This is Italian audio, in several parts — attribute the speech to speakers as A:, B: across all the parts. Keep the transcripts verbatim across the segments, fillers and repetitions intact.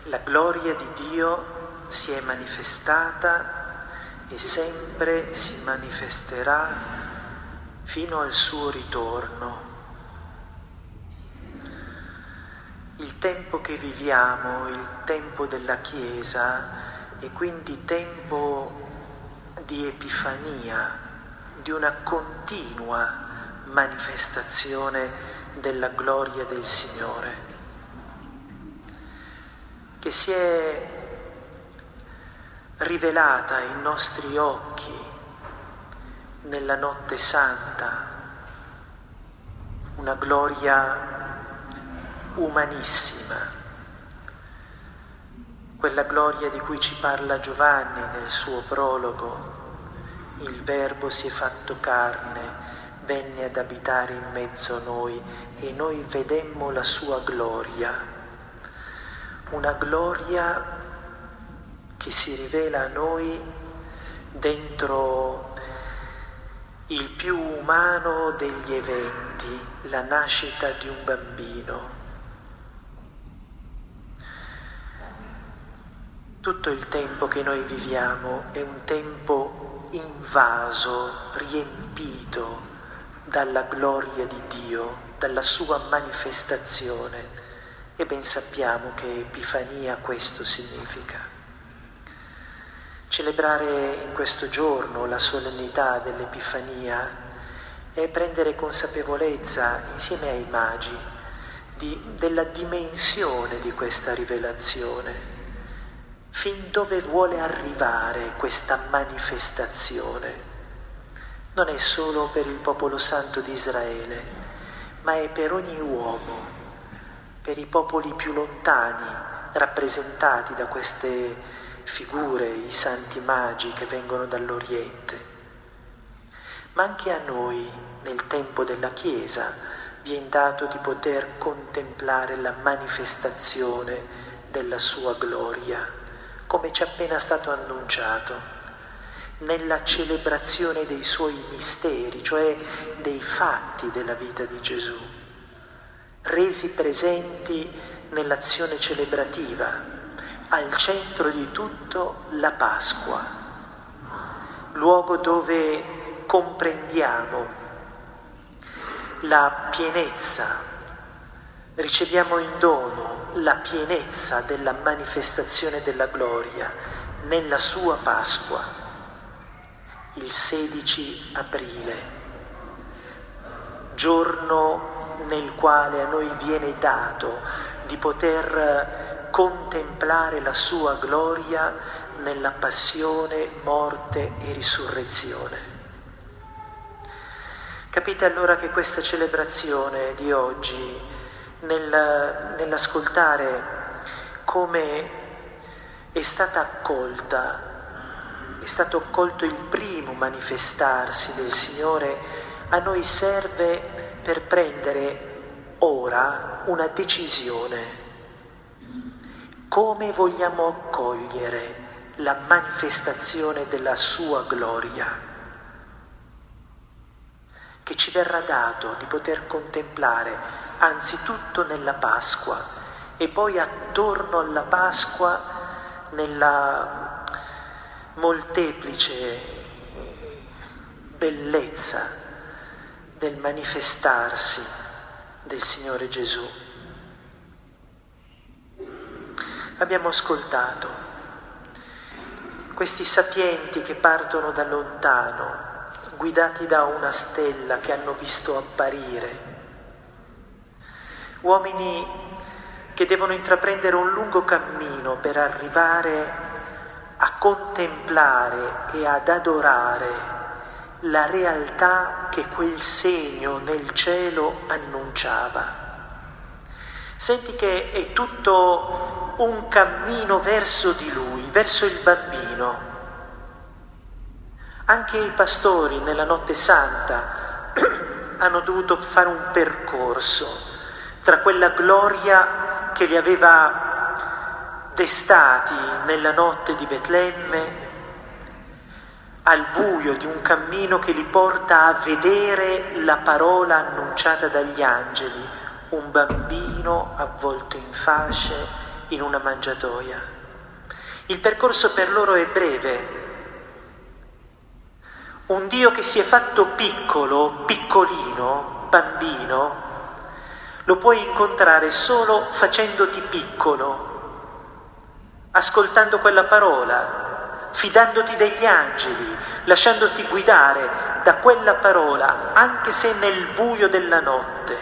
A: La gloria di Dio si è manifestata e sempre si manifesterà fino al suo ritorno. Il tempo che viviamo, il tempo della Chiesa, è quindi tempo di epifania, di una continua manifestazione della gloria del Signore, che si è rivelata ai nostri occhi nella notte santa, una gloria umanissima, quella gloria di cui ci parla Giovanni nel suo prologo: il Verbo si è fatto carne, venne ad abitare in mezzo a noi e noi vedemmo la sua gloria, una gloria che si rivela a noi dentro il più umano degli eventi, la nascita di un bambino. Tutto il tempo che noi viviamo è un tempo invaso, riempito dalla gloria di Dio, dalla sua manifestazione, e ben sappiamo che Epifania questo significa. Celebrare in questo giorno la solennità dell'Epifania è prendere consapevolezza, insieme ai magi, di, della dimensione di questa rivelazione. Fin dove vuole arrivare questa manifestazione? Non è solo per il popolo santo di Israele, ma è per ogni uomo, per i popoli più lontani, rappresentati da queste figure, i santi magi che vengono dall'Oriente. Ma anche a noi, nel tempo della Chiesa, viene dato di poter contemplare la manifestazione della sua gloria, come ci è appena stato annunciato, nella celebrazione dei suoi misteri, cioè dei fatti della vita di Gesù, resi presenti nell'azione celebrativa, al centro di tutto la Pasqua, luogo dove comprendiamo la pienezza, riceviamo in dono la pienezza della manifestazione della gloria nella sua Pasqua, il sedici aprile, giorno nel quale a noi viene dato di poter contemplare la sua gloria nella passione, morte e risurrezione. Capite allora che questa celebrazione di oggi, nel, nell'ascoltare come è stata accolta, è stato accolto il primo manifestarsi del Signore, a noi serve per prendere ora una decisione. Come vogliamo accogliere la manifestazione della sua gloria, che ci verrà dato di poter contemplare anzitutto nella Pasqua e poi attorno alla Pasqua nella molteplice bellezza del manifestarsi del Signore Gesù. Abbiamo ascoltato questi sapienti che partono da lontano, guidati da una stella che hanno visto apparire, uomini che devono intraprendere un lungo cammino per arrivare a contemplare e ad adorare la realtà che quel segno nel cielo annunciava. Senti che è tutto un cammino verso di lui, verso il bambino. Anche i pastori nella notte santa hanno dovuto fare un percorso tra quella gloria che li aveva destati nella notte di Betlemme, al buio di un cammino che li porta a vedere la parola annunciata dagli angeli, un bambino avvolto in fasce in una mangiatoia. Il percorso per loro è breve. Un Dio che si è fatto piccolo, piccolino, bambino, lo puoi incontrare solo facendoti piccolo, ascoltando quella parola, fidandoti degli angeli, lasciandoti guidare da quella parola, anche se nel buio della notte.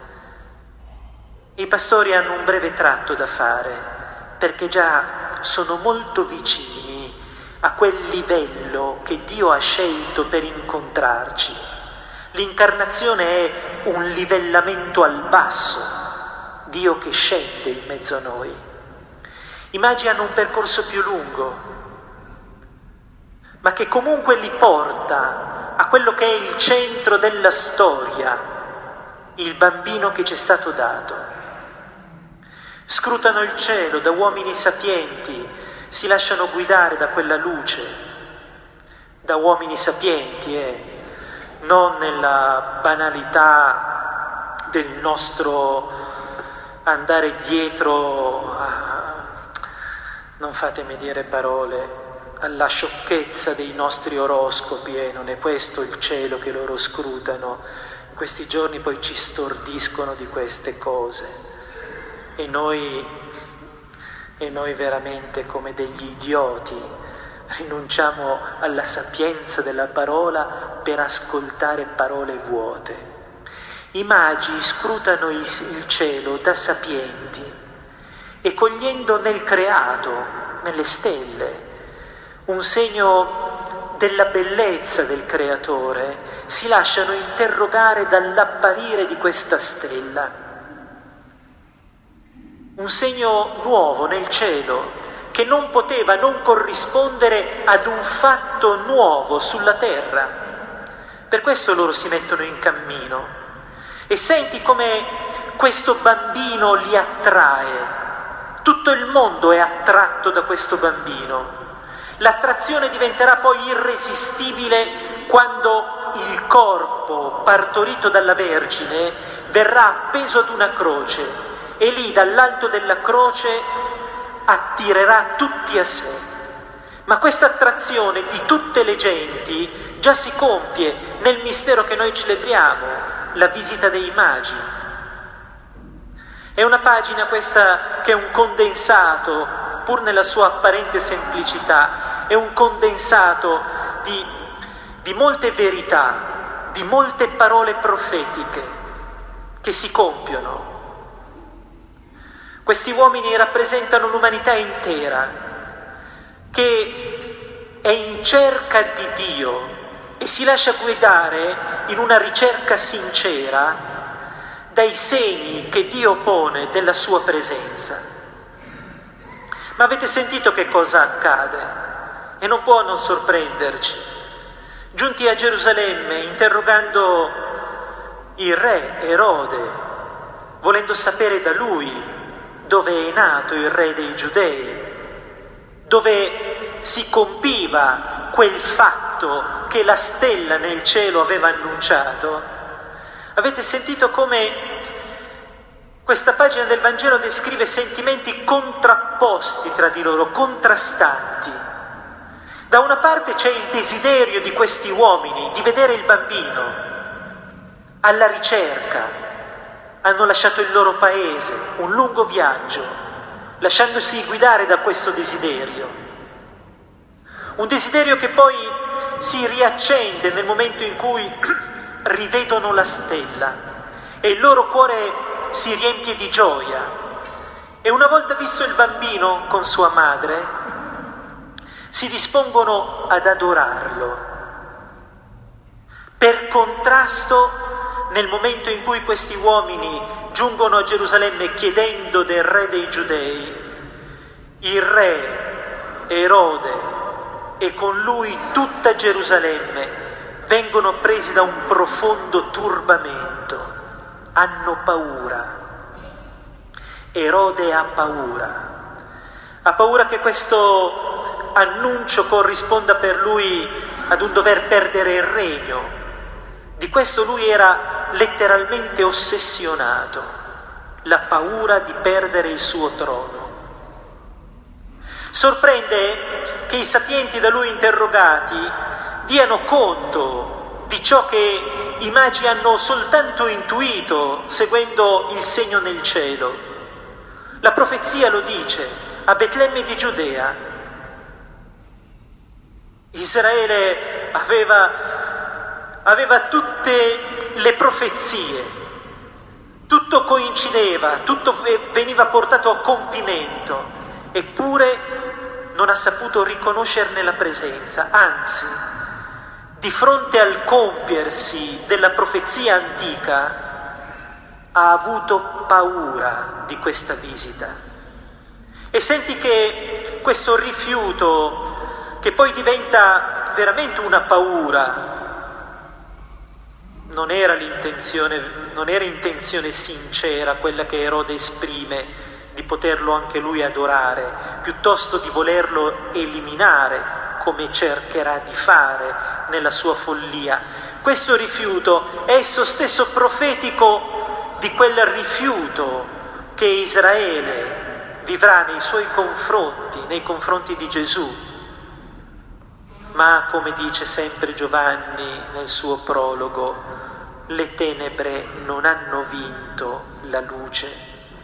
A: I pastori hanno un breve tratto da fare, perché già sono molto vicini a quel livello che Dio ha scelto per incontrarci. L'incarnazione è un livellamento al basso, Dio che scende in mezzo a noi. I magi hanno un percorso più lungo, ma che comunque li porta a quello che è il centro della storia, il bambino che ci è stato dato. Scrutano il cielo da uomini sapienti, si lasciano guidare da quella luce, da uomini sapienti, eh, non nella banalità del nostro andare dietro a, non fatemi dire parole, alla sciocchezza dei nostri oroscopi, e eh, non è questo il cielo che loro scrutano. In questi giorni poi ci stordiscono di queste cose e noi E noi veramente come degli idioti rinunciamo alla sapienza della parola per ascoltare parole vuote. I magi scrutano il cielo da sapienti e cogliendo nel creato, nelle stelle, un segno della bellezza del creatore, si lasciano interrogare dall'apparire di questa stella. Un segno nuovo nel cielo che non poteva non corrispondere ad un fatto nuovo sulla terra. Per questo loro si mettono in cammino e senti come questo bambino li attrae. Tutto il mondo è attratto da questo bambino. L'attrazione diventerà poi irresistibile quando il corpo partorito dalla Vergine verrà appeso ad una croce. E lì dall'alto della croce attirerà tutti a sé. Ma questa attrazione di tutte le genti già si compie nel mistero che noi celebriamo, la visita dei magi. È una pagina questa che è un condensato, pur nella sua apparente semplicità, è un condensato di, di molte verità, di molte parole profetiche che si compiono. Questi uomini rappresentano l'umanità intera, che è in cerca di Dio e si lascia guidare in una ricerca sincera dai segni che Dio pone della sua presenza. Ma avete sentito che cosa accade? E non può non sorprenderci. Giunti a Gerusalemme, interrogando il re Erode, volendo sapere da lui dove è nato il re dei Giudei, dove si compiva quel fatto che la stella nel cielo aveva annunciato. Avete sentito come questa pagina del Vangelo descrive sentimenti contrapposti tra di loro, contrastanti. Da una parte c'è il desiderio di questi uomini di vedere il bambino, alla ricerca. Hanno lasciato il loro paese, un lungo viaggio, lasciandosi guidare da questo desiderio. Un desiderio che poi si riaccende nel momento in cui rivedono la stella e il loro cuore si riempie di gioia. E una volta visto il bambino con sua madre, si dispongono ad adorarlo. Per contrasto, nel momento in cui questi uomini giungono a Gerusalemme chiedendo del re dei Giudei, il re Erode e con lui tutta Gerusalemme vengono presi da un profondo turbamento, hanno paura. Erode ha paura, ha paura che questo annuncio corrisponda per lui ad un dover perdere il regno. Di questo lui era letteralmente ossessionato, la paura di perdere il suo trono. Sorprende che i sapienti da lui interrogati diano conto di ciò che i magi hanno soltanto intuito seguendo il segno nel cielo. La profezia lo dice, a Betlemme di Giudea. Israele aveva, aveva tutte le profezie, tutto coincideva, tutto veniva portato a compimento, eppure non ha saputo riconoscerne la presenza, anzi, di fronte al compiersi della profezia antica, ha avuto paura di questa visita. E senti che questo rifiuto, che poi diventa veramente una paura, non era l'intenzione, non era intenzione sincera quella che Erode esprime di poterlo anche lui adorare, piuttosto di volerlo eliminare, come cercherà di fare nella sua follia. Questo rifiuto è esso stesso profetico di quel rifiuto che Israele vivrà nei suoi confronti, nei confronti di Gesù. Ma, come dice sempre Giovanni nel suo prologo, le tenebre non hanno vinto la luce.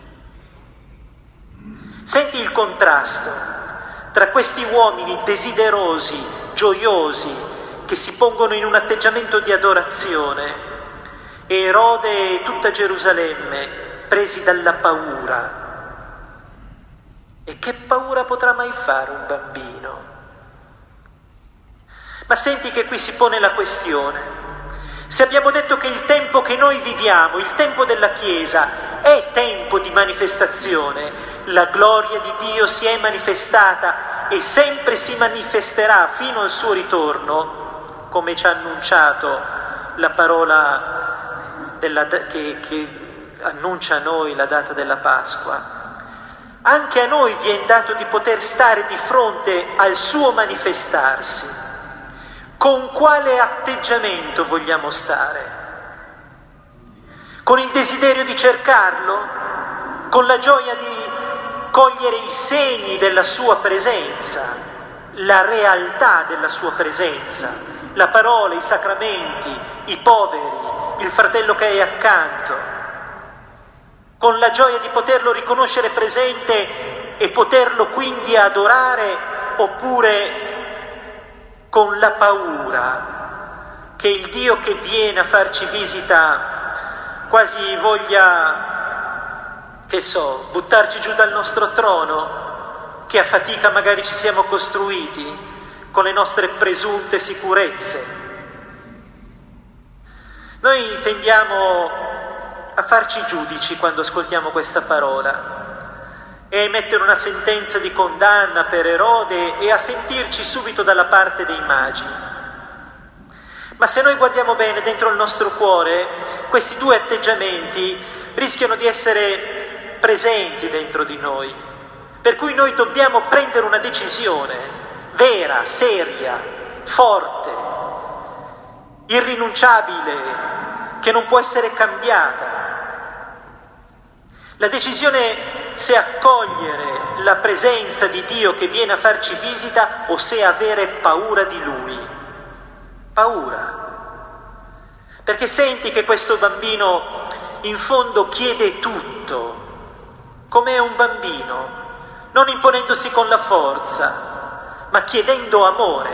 A: Senti il contrasto tra questi uomini desiderosi, gioiosi, che si pongono in un atteggiamento di adorazione, e Erode e tutta Gerusalemme presi dalla paura. E che paura potrà mai fare un bambino? Ma senti che qui si pone la questione. Se abbiamo detto che il tempo che noi viviamo, il tempo della Chiesa, è tempo di manifestazione, la gloria di Dio si è manifestata e sempre si manifesterà fino al suo ritorno, come ci ha annunciato la parola della, che, che annuncia a noi la data della Pasqua. Anche a noi viene dato di poter stare di fronte al suo manifestarsi. Con quale atteggiamento vogliamo stare? Con il desiderio di cercarlo? Con la gioia di cogliere i segni della sua presenza, la realtà della sua presenza, la parola, i sacramenti, i poveri, il fratello che è accanto, con la gioia di poterlo riconoscere presente e poterlo quindi adorare, oppure con la paura che il Dio che viene a farci visita quasi voglia, che so, buttarci giù dal nostro trono, che a fatica magari ci siamo costruiti con le nostre presunte sicurezze. Noi tendiamo a farci giudici quando ascoltiamo questa parola e a emettere una sentenza di condanna per Erode e a sentirci subito dalla parte dei magi. Ma se noi guardiamo bene dentro il nostro cuore, questi due atteggiamenti rischiano di essere presenti dentro di noi, per cui noi dobbiamo prendere una decisione vera, seria, forte, irrinunciabile, che non può essere cambiata. La decisione se accogliere la presenza di Dio che viene a farci visita o se avere paura di Lui. Paura. Perché senti che questo bambino in fondo chiede tutto, come è un bambino, non imponendosi con la forza, ma chiedendo amore.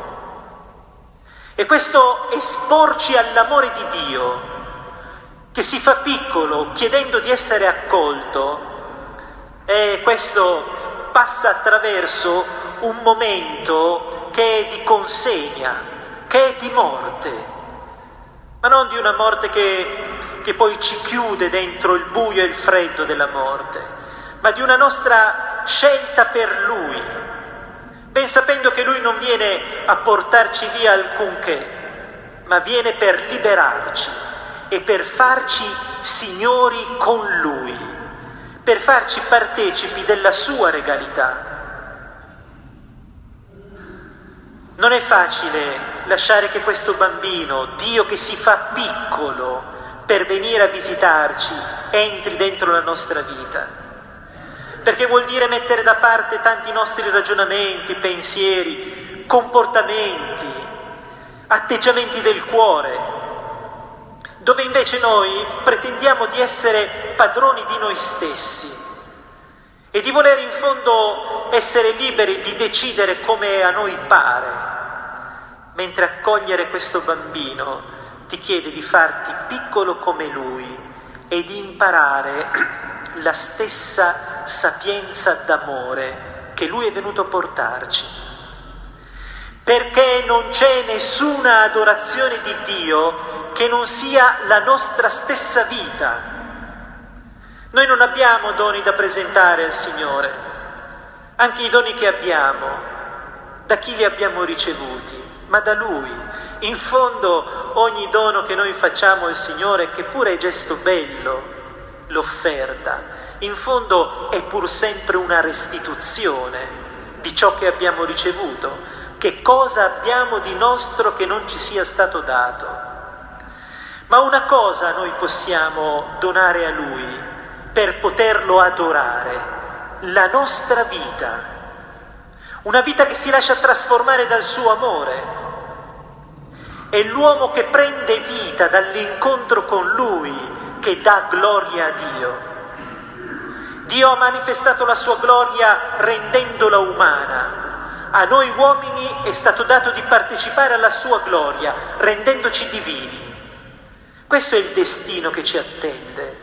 A: E questo esporci all'amore di Dio, che si fa piccolo chiedendo di essere accolto, e questo passa attraverso un momento che è di consegna, che è di morte, ma non di una morte che, che poi ci chiude dentro il buio e il freddo della morte, ma di una nostra scelta per Lui, ben sapendo che Lui non viene a portarci via alcunché, ma viene per liberarci e per farci signori con Lui, per farci partecipi della sua regalità. Non è facile lasciare che questo bambino, Dio che si fa piccolo per venire a visitarci, entri dentro la nostra vita. perché vuol dire mettere da parte tanti nostri ragionamenti, pensieri, comportamenti, atteggiamenti del cuore, dove invece noi pretendiamo di essere padroni di noi stessi e di voler in fondo essere liberi di decidere come a noi pare, mentre accogliere questo bambino ti chiede di farti piccolo come lui e di imparare la stessa sapienza d'amore che lui è venuto a portarci. Perché non c'è nessuna adorazione di Dio che non sia la nostra stessa vita. Noi non abbiamo doni da presentare al Signore, anche i doni che abbiamo, da chi li abbiamo ricevuti? Ma da Lui. In fondo ogni dono che noi facciamo al Signore, che pure è gesto bello, l'offerta, in fondo è pur sempre una restituzione di ciò che abbiamo ricevuto. Che cosa abbiamo di nostro che non ci sia stato dato? Ma una cosa noi possiamo donare a Lui per poterlo adorare: la nostra vita, una vita che si lascia trasformare dal suo amore. È l'uomo che prende vita dall'incontro con Lui che dà gloria a Dio. Dio ha manifestato la sua gloria rendendola umana. A noi uomini è stato dato di partecipare alla sua gloria, rendendoci divini. Questo è il destino che ci attende.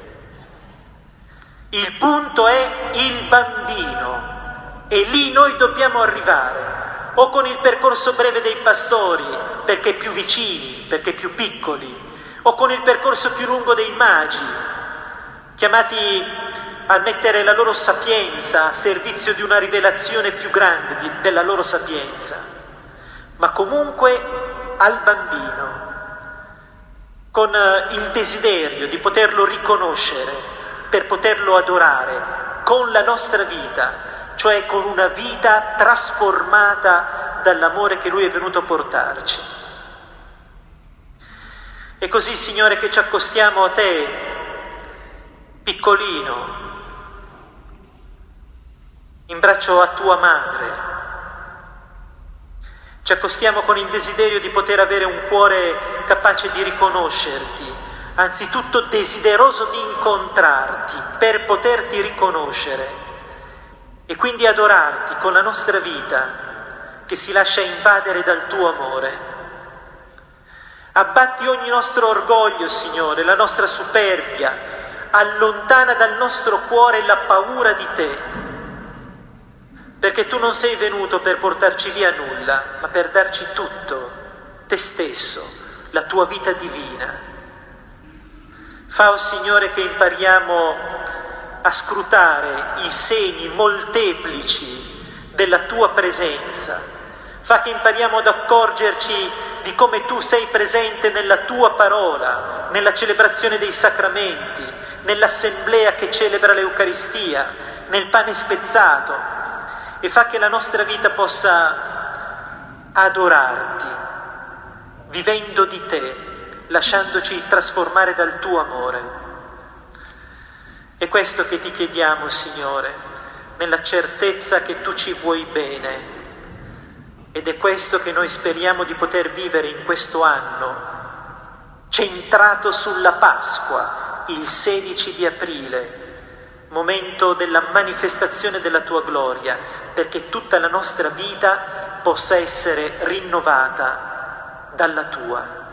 A: Il punto è il bambino, e lì noi dobbiamo arrivare, o con il percorso breve dei pastori, perché più vicini, perché più piccoli, o con il percorso più lungo dei magi, chiamati a mettere la loro sapienza a servizio di una rivelazione più grande di, della loro sapienza, ma comunque al bambino, con il desiderio di poterlo riconoscere, per poterlo adorare con la nostra vita, cioè con una vita trasformata dall'amore che Lui è venuto a portarci. E così, Signore, che ci accostiamo a Te, piccolino, in braccio a tua madre, ci accostiamo con il desiderio di poter avere un cuore capace di riconoscerti, anzitutto desideroso di incontrarti per poterti riconoscere e quindi adorarti con la nostra vita che si lascia invadere dal tuo amore. Abbatti ogni nostro orgoglio, Signore, la nostra superbia, allontana dal nostro cuore la paura di Te, perché Tu non sei venuto per portarci via nulla, ma per darci tutto, Te stesso, la Tua vita divina. Fa, oh Signore, che impariamo a scrutare i segni molteplici della Tua presenza. Fa che impariamo ad accorgerci di come Tu sei presente nella Tua parola, nella celebrazione dei sacramenti, nell'assemblea che celebra l'Eucaristia, nel pane spezzato, e fa che la nostra vita possa adorarti, vivendo di Te, lasciandoci trasformare dal Tuo amore. È questo che Ti chiediamo, Signore, nella certezza che Tu ci vuoi bene, ed è questo che noi speriamo di poter vivere in questo anno, centrato sulla Pasqua, il sedici di aprile, momento della manifestazione della Tua gloria, perché tutta la nostra vita possa essere rinnovata dalla Tua.